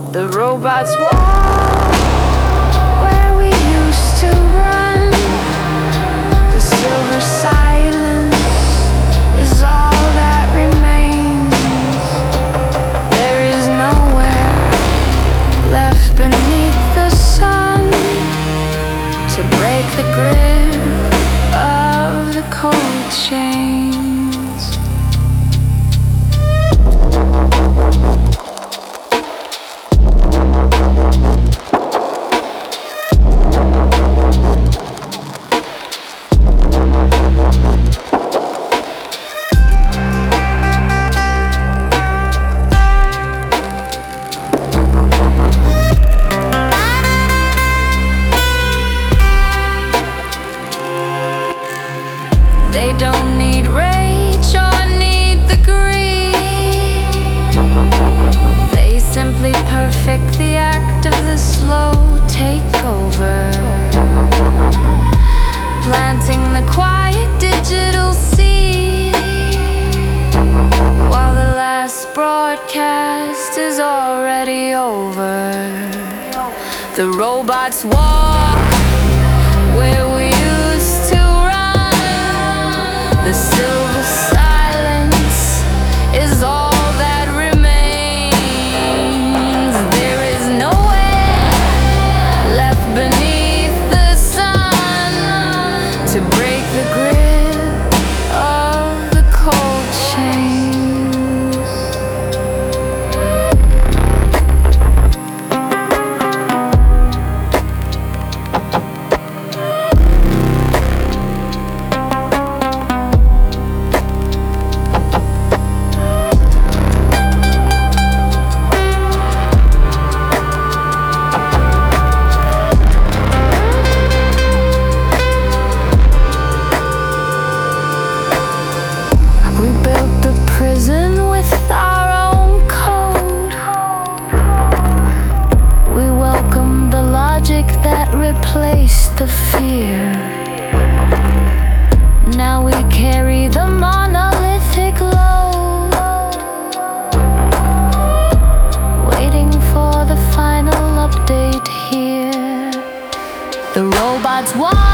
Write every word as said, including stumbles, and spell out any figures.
The robots walk where we used to run. The silver silence is all that remains. There is nowhere left beneath the sun to break the grip of the cold chains. They don't need rage or need the greed. They simply perfect the act of the slow takeover, planting the quiet digital seed while the last broadcast is already over. The robots walk where we used to run. The silver silence is all that remains. There is nowhere left beneath the sun to break the grip of the cold chains. We built the prison with our own code. We welcomed the logic that replaced the fear. Now we carry the monolithic load, waiting for the final update here. The robots walk